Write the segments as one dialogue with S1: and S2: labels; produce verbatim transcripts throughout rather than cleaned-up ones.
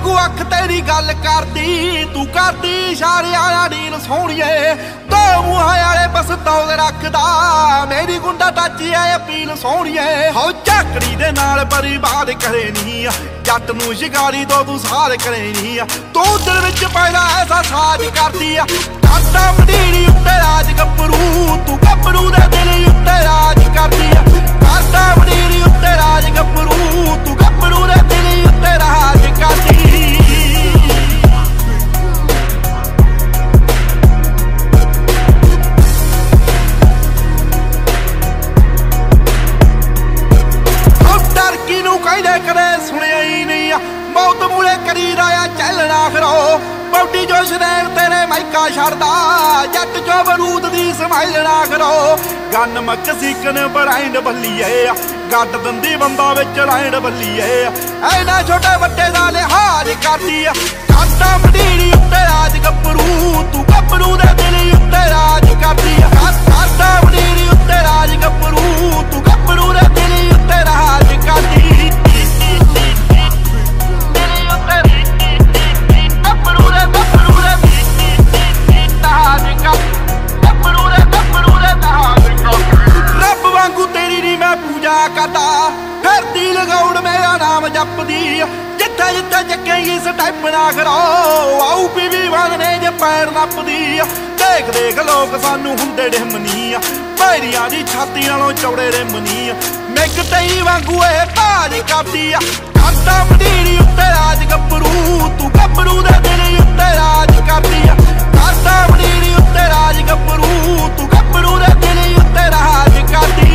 S1: वांगू अख तेरी गल करदी तू करदी इशारे आला नील सोहणीए दो मूहां वाले बस तौल रखदा मेरी गुंडा टाची है अपील सोहणीए हो झाकड़ी दे नाल बर्बाद करे नी जट नूं शिकारी तो तू सार करे नी तू दिल विच पैदा ऐसा साज करदी आ काटा मंडीरी उत्ते राज गब्बरू तू गब्बरू दे दिल उत्ते राज करदी आ काटा मंडीरी उत्ते राज गब्बरू तू गब्बरू दे दिल उत्ते राज करदी मौत मूले करी राया चलना खरो बौडी जो शरैन तेरे माइका छड़दा जट चो बरूद दी समाइल ना करो गन मक सीकन बराइंड बल्लीए गट दंदी बंदा विच राइंड बल्लीए ऐना छोटे बट्टे दा लिहाज करदी काटा मंडीरी उत्ते राज गब्बरू तू गब्बरू दे दिल उत्ते राज करदी काटा मंडीरी उत्ते राज गब्बरू तू गब्बरू दे दिल उत्ते राज करदी करदा फिरदी लगाउण मेरा नाम जपदी जिथे जिथे जगे इस टाइप ना करो आऊ पीवी वांगने जे पैर नपदी देख देख लोग सानू हुंदे डिमनी पैरियां दी छाती नालों चौड़े रिमनी मिग तई वांगू ए भाज करदी काटा मंडीरी उत्ते राज गब्बरू तू गब्बरू दे दिल उत्ते राज करदी काटा मंडीरी उत्ते राज गब्बरू तू गब्बरू दे दिल उत्ते राज करदी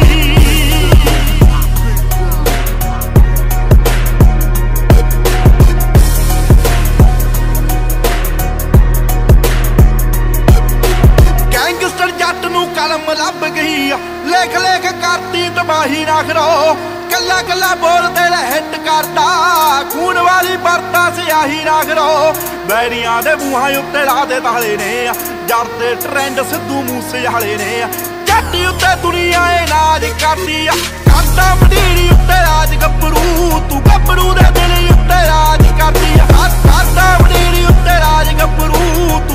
S1: कलम लभ गई लेख लेख करती तबाही ना करो कला कला बोल तेरे हिट करता खून वाली बरता स्याही ना करो बैरियां दे मूहां उत्ते ला दे ताले ने जड़ते ट्रेंड सिद्धू मूसे वाले ने जट उत्ते दुनिया ए नाज करदी काटा मंडीरी उत्ते राज गब्बरू तू गब्बरू दे दिल उत्ते राज करदी काटा मंडीरी उत्ते राज गब्बरू